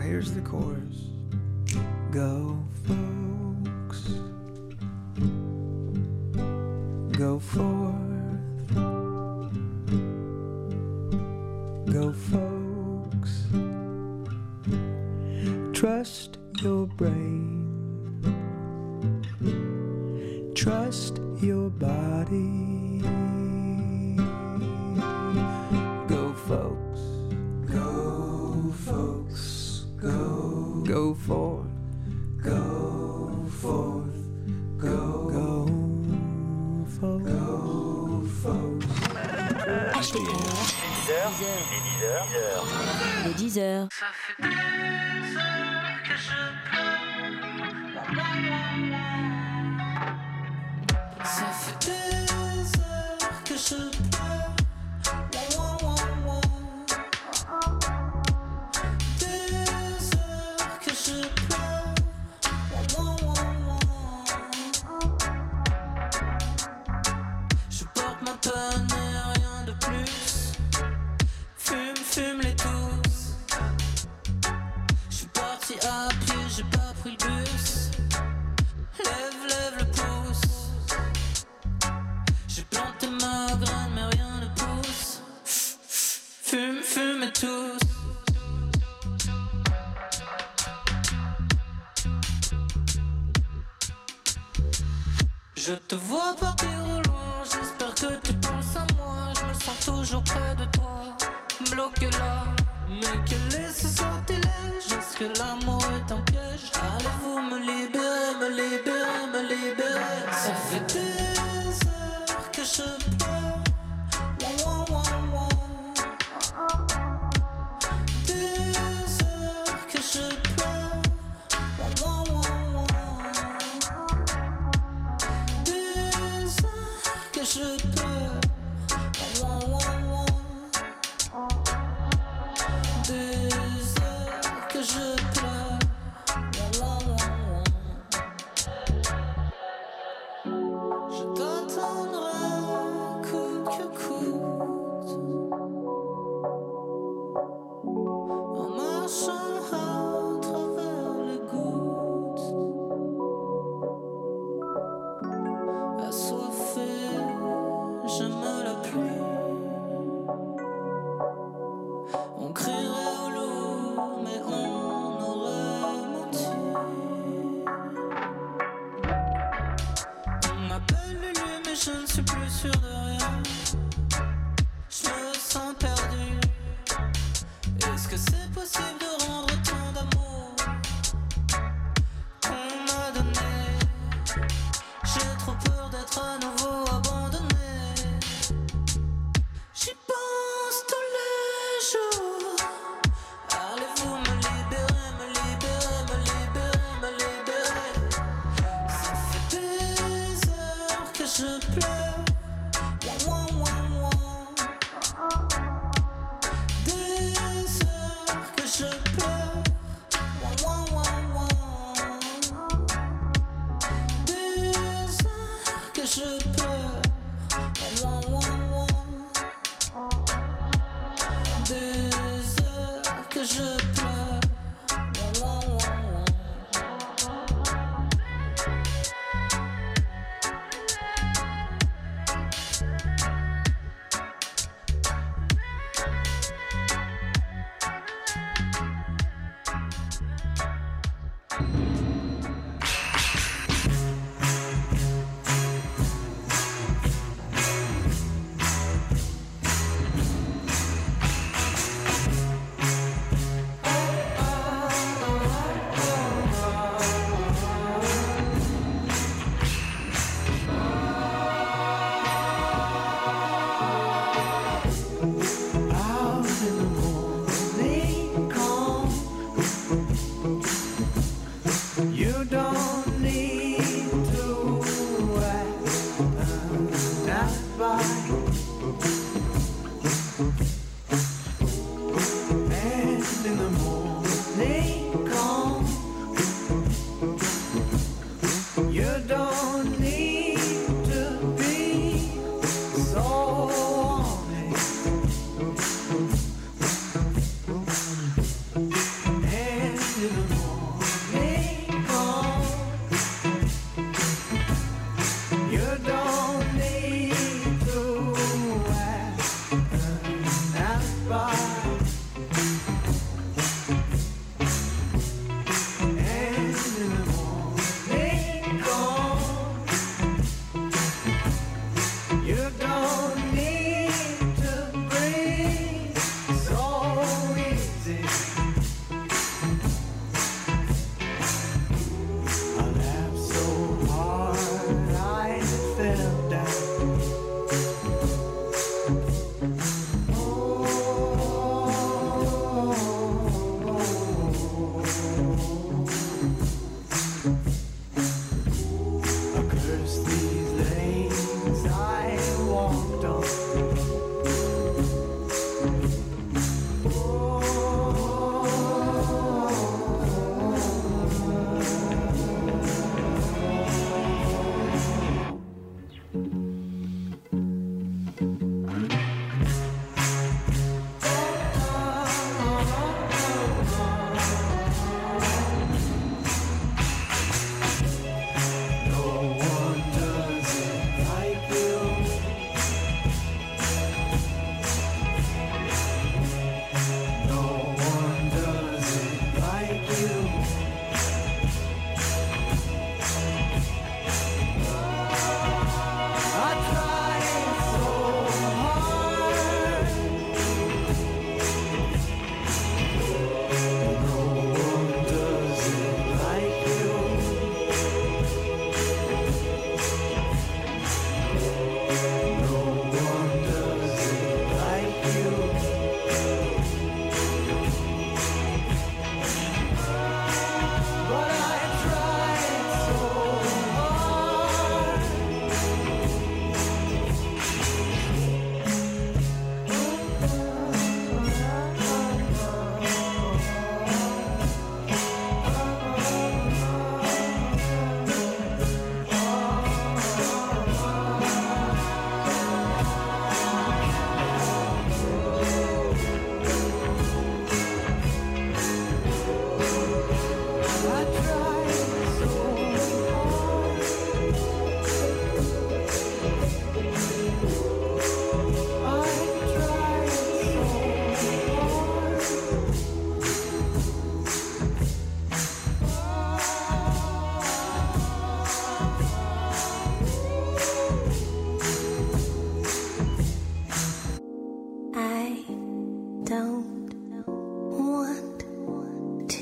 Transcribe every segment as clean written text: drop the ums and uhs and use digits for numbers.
here's the chorus. Go, folks. Go forth. Go, folks. Trust your brain. Trust your body. Go, folks. Go, folks. Go. Go forth. Go forth. Go. Go, folks. Go, folks. Les 10 heures. Ça fait des heures que je pleure. Ça fait des heures que je pleure. Des heures que je pleure. Je porte ma peine et rien de plus. Fume les tous. Je suis parti à pied, j'ai pas pris le bus. Lève le pouce. J'ai planté ma graine mais rien ne pousse. Fume et tous. Je te vois partir au loin, j'espère que tu penses à moi. Je me sens toujours près de toi, bloqué là. Mais quel est ce sortilège? Est-ce que l'amour est un piège? Allez-vous me libérer, me libérer, me libérer? Ça fait des heures que je pleure. Des heures que je pleure. Des heures que je pleure. Des heures que je pleure. Je t'attendrai coûte que coûte, en marchant à travers les gouttes, assoiffé, j'aime la pluie. On crierait au loup, mais on aurait menti. On m'appelle Lulu, mais je ne suis plus sûr de rien. Je me sens perdu. Est-ce que c'est possible de rendre autant d'amour qu'on m'a donné? J'ai trop peur d'être à nouveau abandonné. J'y pense tous les jours. Allez-vous me libérer, me libérer, me libérer, me libérer? Ça fait des heures que je pleure. Des heures que je pleure. Des heures que je pleure. Des heures que je pleure.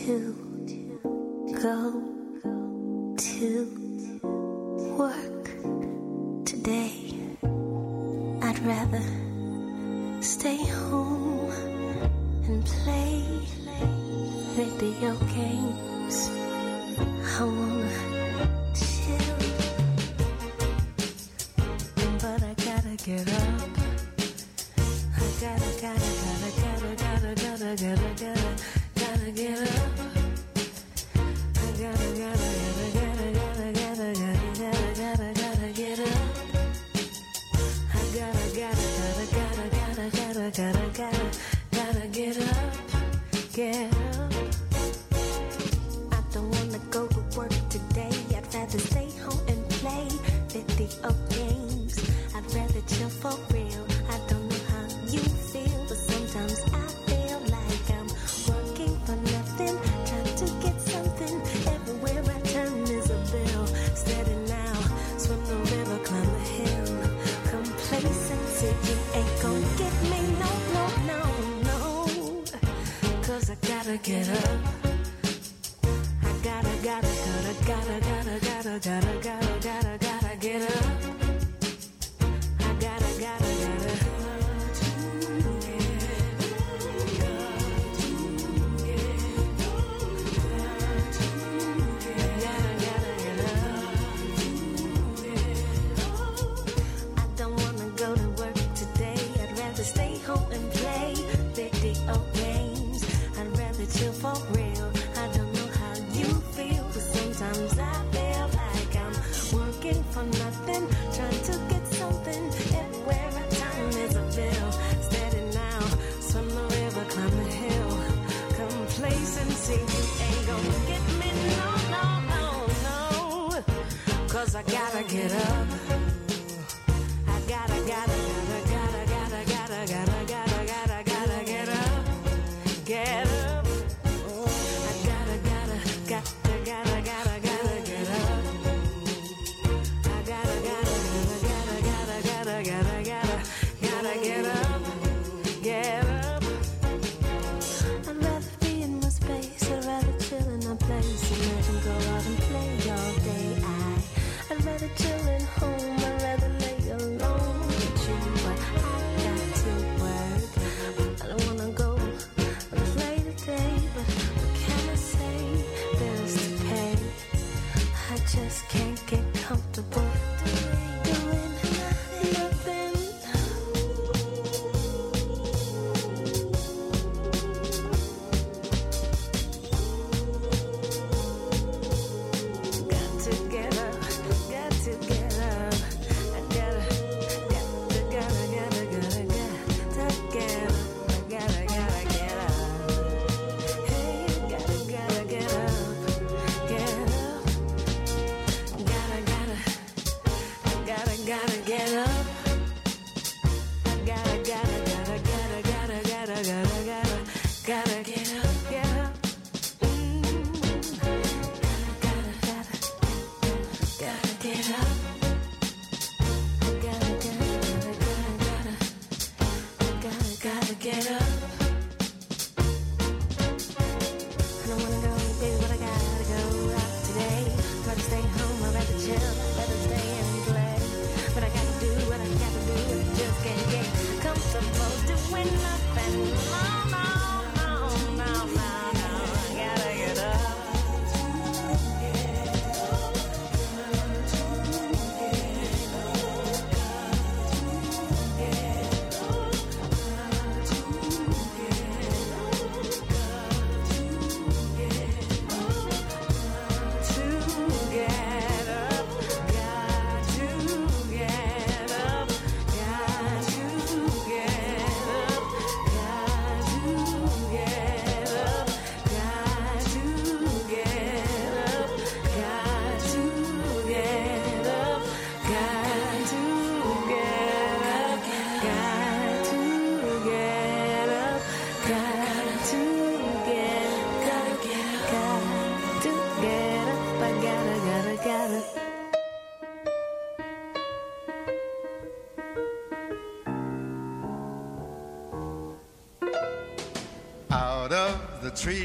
Out of the tree of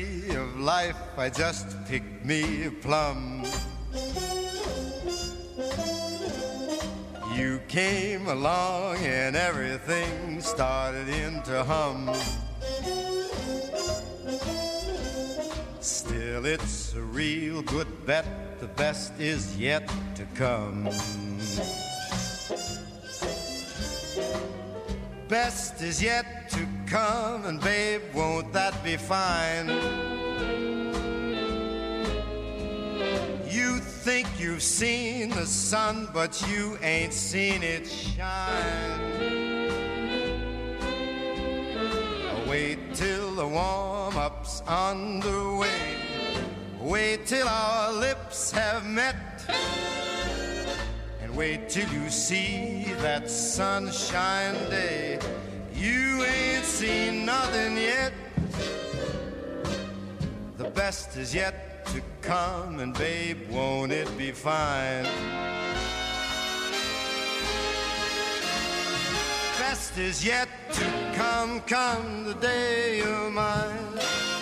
of life, I just picked me a plum. You came along and everything started in to hum. Still, it's a real good bet, the best is yet to come. Best is yet to come, and babe, won't that be fine? You think you've seen the sun, but you ain't seen it shine. Wait till the warm-up's underway. Wait till our lips have met. And wait till you see that sunshine day. You ain't seen nothing yet. The best is yet to come, and babe, won't it be fine? Best is yet to come, come the day you're mine.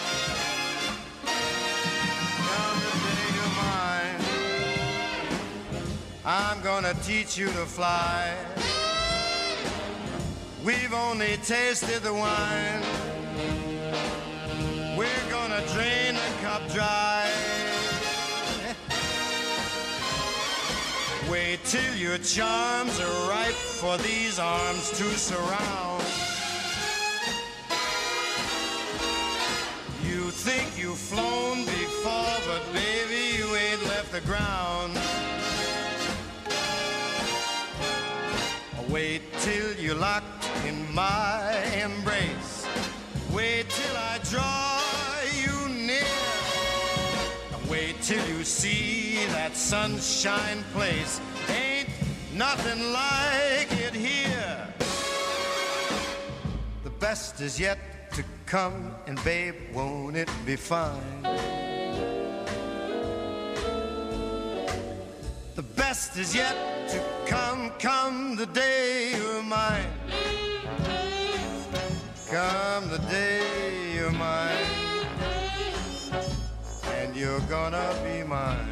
Come the day you're mine. I'm gonna teach you to fly. We've only tasted the wine. We're gonna drain the cup dry. Wait till your charms are ripe for these arms to surround. You think you've flown before, but baby, you ain't left the ground. Wait till you're locked in my embrace. Wait till I draw you near. Wait till you see that sunshine place. Ain't nothing like it here. The best is yet to come, and babe, won't it be fine? The best is yet to come, come the day you're mine. Come the day you're mine. And you're gonna be mine.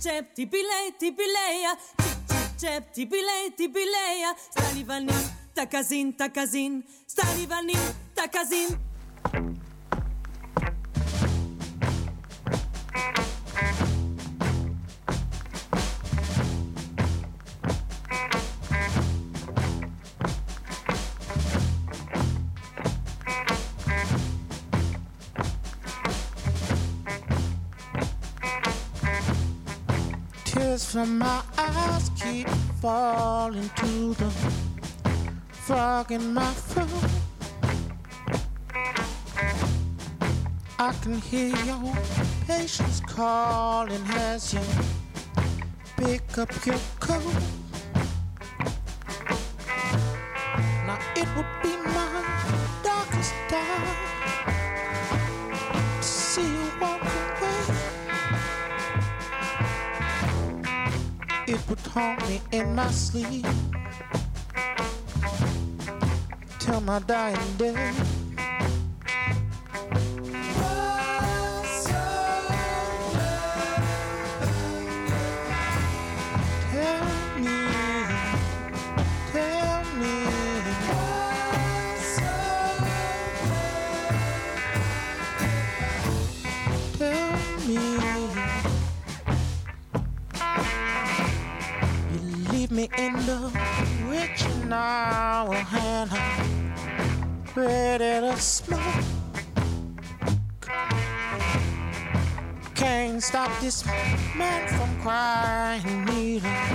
tipileia, tipileia, stalivanin, takazin, stalivanin, takazin. Tears from my eyes keep falling to the frog in my throat. I can hear your patience calling as you pick up your coat. Now it would be my darkest hour to see you walk away. It would haunt me in my sleep till my dying day. Me in the witching hour and I'm ready to smoke. Can't stop this man from crying, need an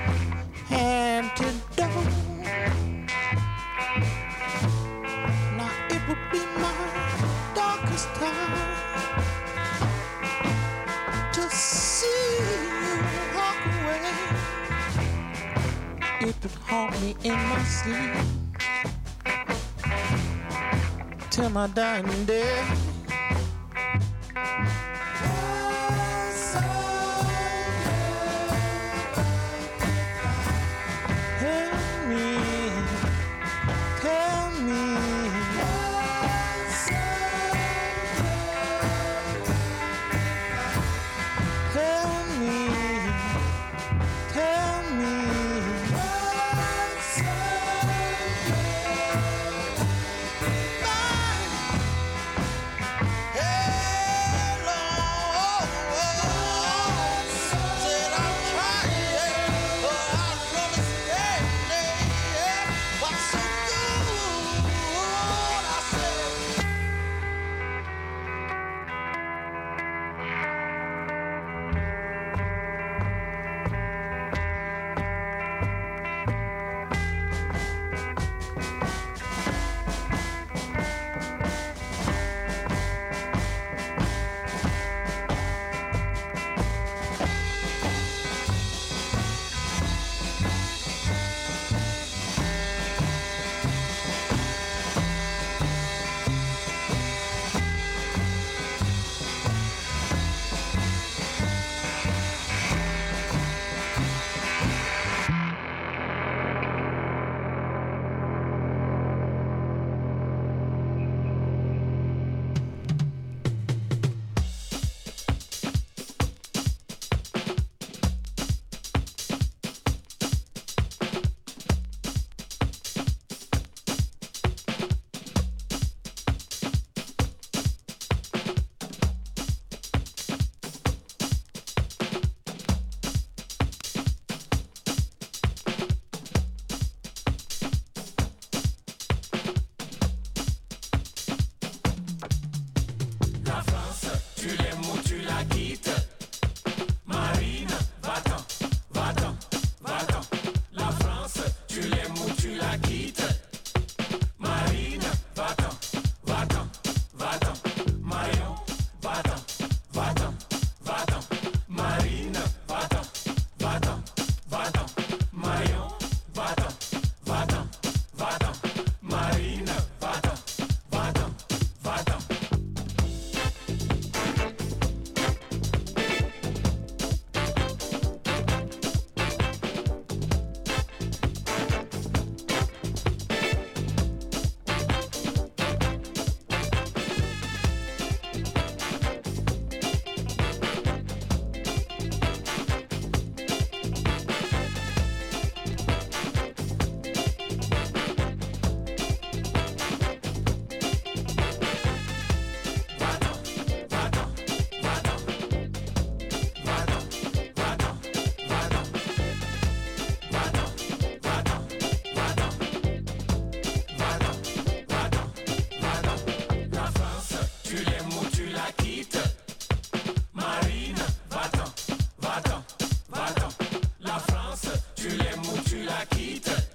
antidote. Now it would be my darkest time to see you walk away. It would haunt me in my sleep till my dying day. Lord. Paquita.